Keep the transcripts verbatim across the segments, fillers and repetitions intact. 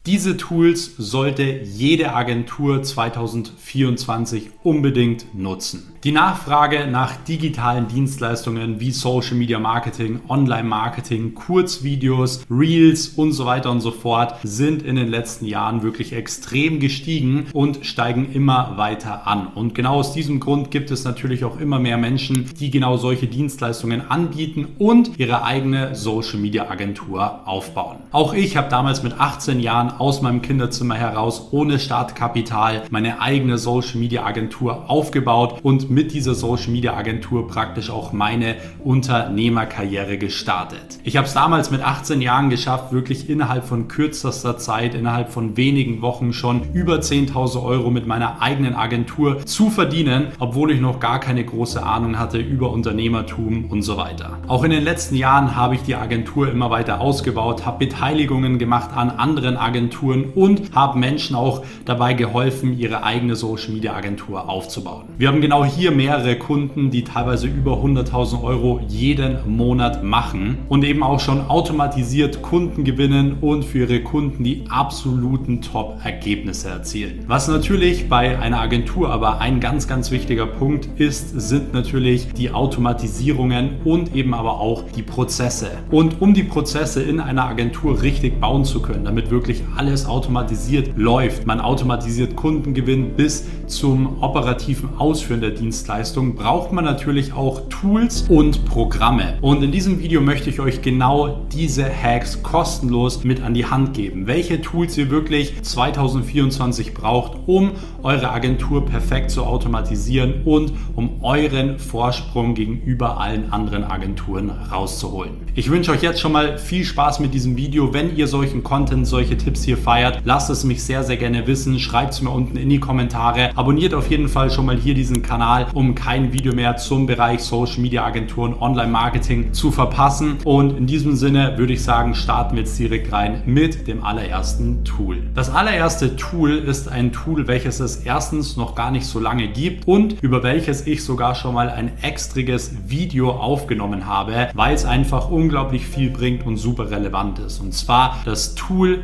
Diese Tools sollte jede Agentur zweitausendvierundzwanzig unbedingt nutzen. Die Nachfrage nach digitalen Dienstleistungen wie Social Media Marketing, Online Marketing, Kurzvideos, Reels und so weiter und so fort sind in den letzten Jahren wirklich extrem gestiegen und steigen immer weiter an. Und genau aus diesem Grund gibt es natürlich auch immer mehr Menschen, die genau solche Dienstleistungen anbieten und ihre eigene Social Media Agentur aufbauen. Auch ich habe damals mit achtzehn Jahren aus meinem Kinderzimmer heraus ohne Startkapital meine eigene Social Media Agentur aufgebaut und mit dieser Social Media Agentur praktisch auch meine Unternehmerkarriere gestartet. Ich habe es damals mit achtzehn Jahren geschafft, wirklich innerhalb von kürzester Zeit, innerhalb von wenigen Wochen schon über zehntausend Euro mit meiner eigenen Agentur zu verdienen, obwohl ich noch gar keine große Ahnung hatte über Unternehmertum und so weiter. Auch in den letzten Jahren habe ich die Agentur immer weiter ausgebaut, habe Beteiligungen gemacht an anderen Agenturen und habe Menschen auch dabei geholfen, ihre eigene Social Media Agentur aufzubauen. Wir haben genau hier mehrere Kunden, die teilweise über hunderttausend Euro jeden Monat machen und eben auch schon automatisiert Kunden gewinnen und für ihre Kunden die absoluten Top-Ergebnisse erzielen. Was natürlich bei einer Agentur aber ein ganz, ganz wichtiger Punkt ist, sind natürlich die Automatisierungen und eben aber auch die Prozesse. Und um die Prozesse in einer Agentur richtig bauen zu können, damit wirklich alles automatisiert läuft, man automatisiert Kundengewinn bis zum operativen Ausführen der Dienstleistung, braucht man natürlich auch Tools und Programme. Und in diesem Video möchte ich euch genau diese Hacks kostenlos mit an die Hand geben. Welche Tools ihr wirklich zweitausendvierundzwanzig braucht, um eure Agentur perfekt zu automatisieren und um euren Vorsprung gegenüber allen anderen Agenturen rauszuholen. Ich wünsche euch jetzt schon mal viel Spaß mit diesem Video. Wenn ihr solchen Content, solche Tipps hier feiert, lasst es mich sehr, sehr gerne wissen. Schreibt es mir unten in die Kommentare. Abonniert auf jeden Fall schon mal hier diesen Kanal, um kein Video mehr zum Bereich Social Media Agenturen, Online Marketing zu verpassen. Und in diesem Sinne würde ich sagen, starten wir jetzt direkt rein mit dem allerersten Tool. Das allererste Tool ist ein Tool, welches es erstens noch gar nicht so lange gibt und über welches ich sogar schon mal ein extriges Video aufgenommen habe, weil es einfach unglaublich viel bringt und super relevant ist. Und zwar das Tool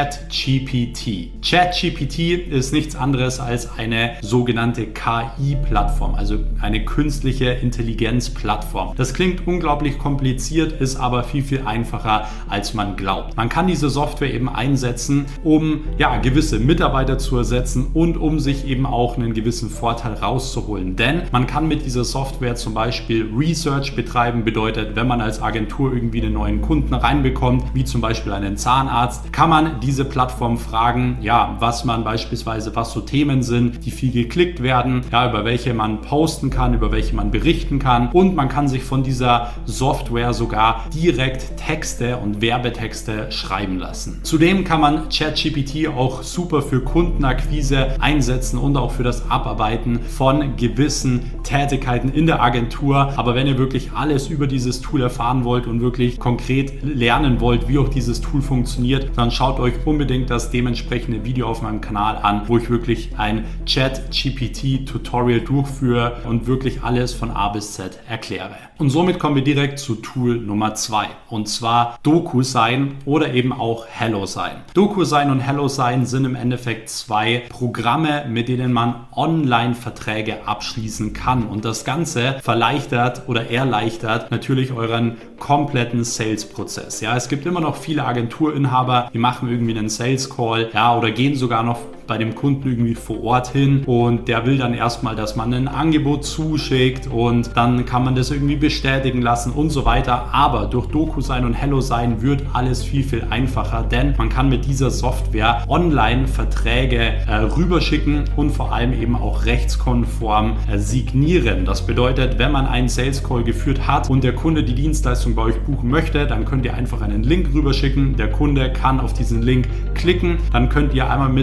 ChatGPT. ChatGPT ist nichts anderes als eine sogenannte K I-Plattform, also eine künstliche Intelligenz-Plattform. Das klingt unglaublich kompliziert, ist aber viel, viel einfacher, als man glaubt. Man kann diese Software eben einsetzen, um ja, gewisse Mitarbeiter zu ersetzen und um sich eben auch einen gewissen Vorteil rauszuholen. Denn man kann mit dieser Software zum Beispiel Research betreiben, bedeutet, wenn man als Agentur irgendwie einen neuen Kunden reinbekommt, wie zum Beispiel einen Zahnarzt, kann man diese Plattform fragen, ja, was man beispielsweise, was so Themen sind, die viel geklickt werden, ja, über welche man posten kann, über welche man berichten kann und man kann sich von dieser Software sogar direkt Texte und Werbetexte schreiben lassen. Zudem kann man ChatGPT auch super für Kundenakquise einsetzen und auch für das Abarbeiten von gewissen Tätigkeiten in der Agentur. Aber wenn ihr wirklich alles über dieses Tool erfahren wollt und wirklich konkret lernen wollt, wie auch dieses Tool funktioniert, dann schaut euch unbedingt das dementsprechende Video auf meinem Kanal an, wo ich wirklich ein ChatGPT-Tutorial durchführe und wirklich alles von A bis Z erkläre. Und somit kommen wir direkt zu Tool Nummer zwei und zwar DocuSign oder eben auch HelloSign. DocuSign und HelloSign sind im Endeffekt zwei Programme, mit denen man Online-Verträge abschließen kann und das Ganze verleichtert oder erleichtert natürlich euren kompletten Sales-Prozess. Ja, es gibt immer noch viele Agenturinhaber, die machen irgendwie einen Sales-Call, ja, oder gehen sogar noch bei dem Kunden irgendwie vor Ort hin und der will dann erstmal, dass man ein Angebot zuschickt und dann kann man das irgendwie bestätigen lassen und so weiter. Aber durch DocuSign und HelloSign wird alles viel, viel einfacher, denn man kann mit dieser Software Online-Verträge äh, rüberschicken und vor allem eben auch rechtskonform äh, signieren. Das bedeutet, wenn man einen Sales Call geführt hat und der Kunde die Dienstleistung bei euch buchen möchte, dann könnt ihr einfach einen Link rüberschicken. Der Kunde kann auf diesen Link klicken, dann könnt ihr einmal mit dem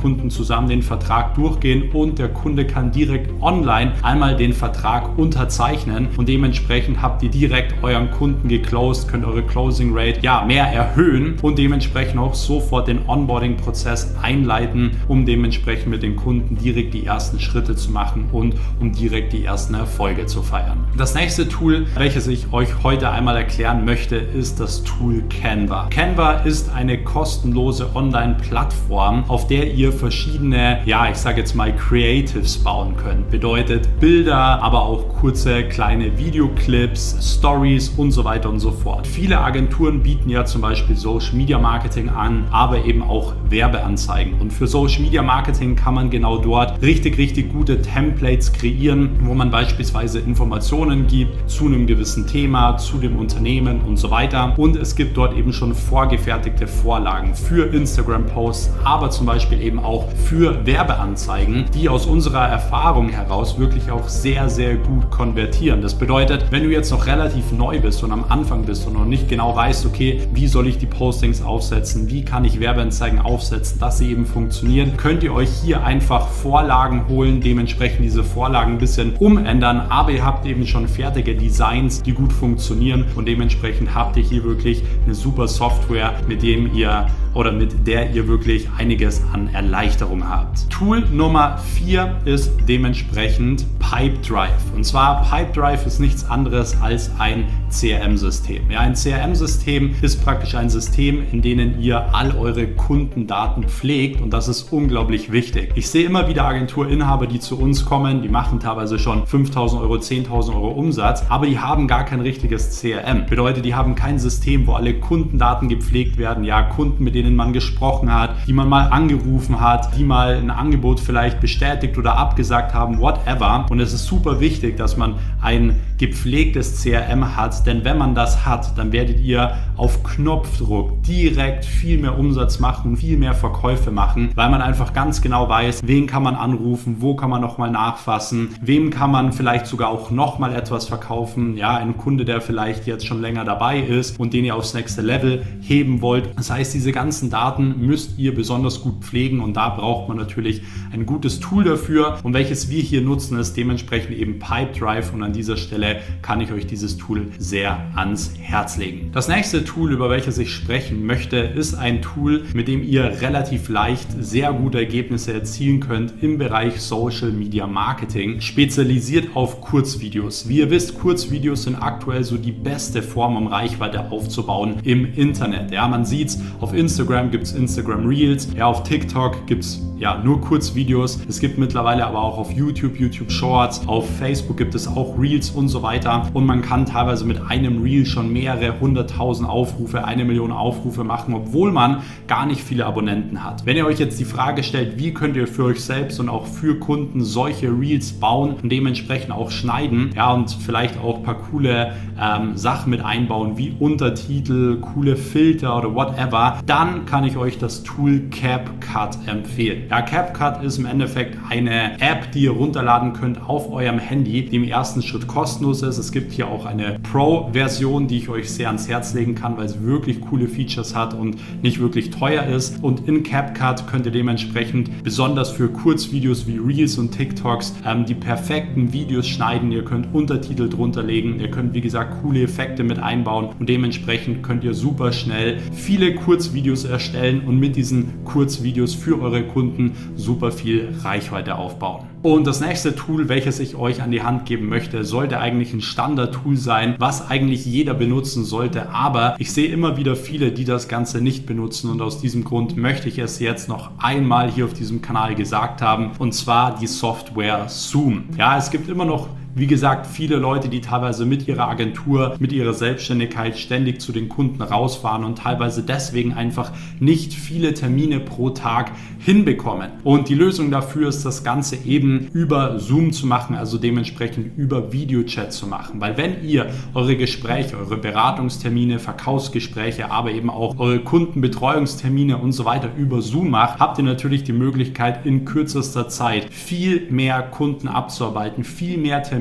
Kunden zusammen den Vertrag durchgehen und der Kunde kann direkt online einmal den Vertrag unterzeichnen und dementsprechend habt ihr direkt euren Kunden geclosed, könnt eure Closing Rate ja mehr erhöhen und dementsprechend auch sofort den Onboarding-Prozess einleiten, um dementsprechend mit den Kunden direkt die ersten Schritte zu machen und um direkt die ersten Erfolge zu feiern. Das nächste Tool, welches ich euch heute einmal erklären möchte, ist das Tool Canva. Canva ist eine kostenlose Online-Plattform, auf der ihr verschiedene, ja, ich sage jetzt mal Creatives bauen könnt. Bedeutet Bilder, aber auch kurze kleine Videoclips, Stories und so weiter und so fort. Viele Agenturen bieten ja zum Beispiel Social Media Marketing an, aber eben auch Werbeanzeigen. Und für Social Media Marketing kann man genau dort richtig, richtig gute Templates kreieren, wo man beispielsweise Informationen gibt zu einem gewissen Thema, zu dem Unternehmen und so weiter. Und es gibt dort eben schon vorgefertigte Vorlagen für Instagram-Posts, aber zum Beispiel eben auch für Werbeanzeigen, die aus unserer Erfahrung heraus wirklich auch sehr, sehr gut konvertieren. Das bedeutet, wenn du jetzt noch relativ neu bist und am Anfang bist und noch nicht genau weißt, okay, wie soll ich die Postings aufsetzen, wie kann ich Werbeanzeigen aufsetzen, dass sie eben funktionieren, könnt ihr euch hier einfach Vorlagen holen, dementsprechend diese Vorlagen ein bisschen umändern, aber ihr habt eben schon fertige Designs, die gut funktionieren und dementsprechend habt ihr hier wirklich eine super Software, mit dem ihr oder mit der ihr wirklich einiges an Erleichterung habt. Tool Nummer vier ist dementsprechend Pipedrive. Und zwar Pipedrive ist nichts anderes als ein C R M-System. Ja, ein C R M-System ist praktisch ein System, in dem ihr all eure Kundendaten pflegt und das ist unglaublich wichtig. Ich sehe immer wieder Agenturinhaber, die zu uns kommen, die machen teilweise schon fünftausend Euro, zehntausend Euro Umsatz, aber die haben gar kein richtiges C R M. Bedeutet, die haben kein System, wo alle Kundendaten gepflegt werden, ja, Kunden, mit denen man gesprochen hat, die man mal angerufen hat, die mal ein Angebot vielleicht bestätigt oder abgesagt haben, whatever. Und es ist super wichtig, dass man ein gepflegtes C R M hat, denn wenn man das hat, dann werdet ihr auf Knopfdruck direkt viel mehr Umsatz machen, viel mehr Verkäufe machen, weil man einfach ganz genau weiß, wen kann man anrufen, wo kann man nochmal nachfassen, wem kann man vielleicht sogar auch nochmal etwas verkaufen, ja, ein Kunde, der vielleicht jetzt schon länger dabei ist und den ihr aufs nächste Level heben wollt. Das heißt, diese ganzen Daten müsst ihr besonders gut pflegen und da braucht man natürlich ein gutes Tool dafür und welches wir hier nutzen, ist dementsprechend eben Pipedrive und an dieser Stelle kann ich euch dieses Tool sehr ans Herz legen. Das nächste Tool, über welches ich sprechen möchte, ist ein Tool, mit dem ihr relativ leicht sehr gute Ergebnisse erzielen könnt im Bereich Social Media Marketing, spezialisiert auf Kurzvideos. Wie ihr wisst, Kurzvideos sind aktuell so die beste Form, um Reichweite aufzubauen im Internet. Ja, man sieht es, auf Instagram gibt es Instagram Reels, ja, auf TikTok gibt es ja nur Kurzvideos. Es gibt mittlerweile aber auch auf YouTube, YouTube Shorts, auf Facebook gibt es auch Reels und so weiter und man kann teilweise mit einem Reel schon mehrere hunderttausend Aufrufe, eine Million Aufrufe machen, obwohl man gar nicht viele Abonnenten hat. Wenn ihr euch jetzt die Frage stellt, wie könnt ihr für euch selbst und auch für Kunden solche Reels bauen und dementsprechend auch schneiden, ja, und vielleicht auch ein paar coole ähm, Sachen mit einbauen, wie Untertitel, coole Filter oder whatever, dann kann ich euch das Tool CapCut empfehlen. Ja, CapCut ist im Endeffekt eine App, die ihr runterladen könnt auf eurem Handy, die im ersten Schritt kostenlos ist. Es gibt hier auch eine Pro-Version, die ich euch sehr ans Herz legen kann, weil es wirklich coole Features hat und nicht wirklich teuer ist. Und in CapCut könnt ihr dementsprechend besonders für Kurzvideos wie Reels und TikToks ähm, die perfekten Videos schneiden. Ihr könnt Untertitel drunter legen, ihr könnt wie gesagt coole Effekte mit einbauen und dementsprechend könnt ihr super schnell viele Kurzvideos erstellen und mit diesen Kurzvideos für eure Kunden super viel Reichweite aufbauen. Und das nächste Tool, welches ich euch an die Hand geben möchte, sollte eigentlich ein Standard-Tool sein, was eigentlich jeder benutzen sollte. Aber ich sehe immer wieder viele, die das Ganze nicht benutzen und aus diesem Grund möchte ich es jetzt noch einmal hier auf diesem Kanal gesagt haben, und zwar die Software Zoom. Ja, es gibt immer noch, wie gesagt, viele Leute, die teilweise mit ihrer Agentur, mit ihrer Selbstständigkeit ständig zu den Kunden rausfahren und teilweise deswegen einfach nicht viele Termine pro Tag hinbekommen. Und die Lösung dafür ist, das Ganze eben über Zoom zu machen, also dementsprechend über Videochat zu machen. Weil wenn ihr eure Gespräche, eure Beratungstermine, Verkaufsgespräche, aber eben auch eure Kundenbetreuungstermine und so weiter über Zoom macht, habt ihr natürlich die Möglichkeit, in kürzester Zeit viel mehr Kunden abzuarbeiten, viel mehr Termine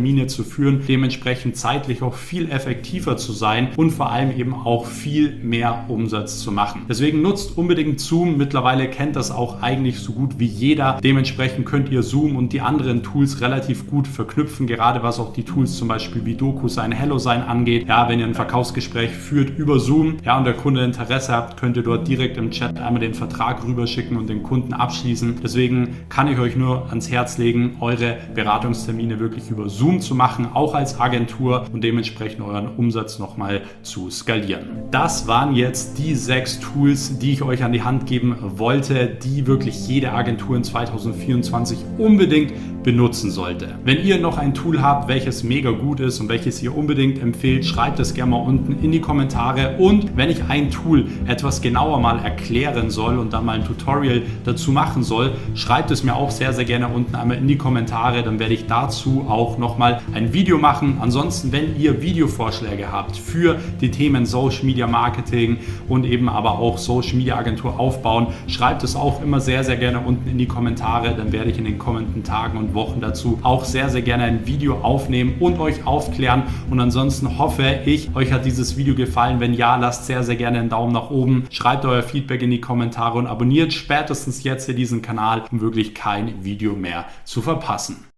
Termine zu führen, dementsprechend zeitlich auch viel effektiver zu sein und vor allem eben auch viel mehr Umsatz zu machen. Deswegen nutzt unbedingt Zoom. Mittlerweile kennt das auch eigentlich so gut wie jeder. Dementsprechend könnt ihr Zoom und die anderen Tools relativ gut verknüpfen, gerade was auch die Tools zum Beispiel wie DocuSign, HelloSign angeht. Ja, wenn ihr ein Verkaufsgespräch führt über Zoom, ja, und der Kunde Interesse habt, könnt ihr dort direkt im Chat einmal den Vertrag rüberschicken und den Kunden abschließen. Deswegen kann ich euch nur ans Herz legen, eure Beratungstermine wirklich über Zoom zu machen, auch als Agentur, und dementsprechend euren Umsatz nochmal zu skalieren. Das waren jetzt die sechs Tools, die ich euch an die Hand geben wollte, die wirklich jede Agentur in zweitausendvierundzwanzig unbedingt benutzen sollte. Wenn ihr noch ein Tool habt, welches mega gut ist und welches ihr unbedingt empfehlt, schreibt es gerne mal unten in die Kommentare. Und wenn ich ein Tool etwas genauer mal erklären soll und dann mal ein Tutorial dazu machen soll, schreibt es mir auch sehr, sehr gerne unten einmal in die Kommentare. Dann werde ich dazu auch nochmal ein Video machen. Ansonsten, wenn ihr Videovorschläge habt für die Themen Social Media Marketing und eben aber auch Social Media Agentur aufbauen, schreibt es auch immer sehr, sehr gerne unten in die Kommentare. Dann werde ich in den kommenden Tagen und Wochen dazu auch sehr, sehr gerne ein Video aufnehmen und euch aufklären. Und ansonsten hoffe ich, euch hat dieses Video gefallen. Wenn ja, lasst sehr, sehr gerne einen Daumen nach oben, schreibt euer Feedback in die Kommentare und abonniert spätestens jetzt hier diesen Kanal, um wirklich kein Video mehr zu verpassen.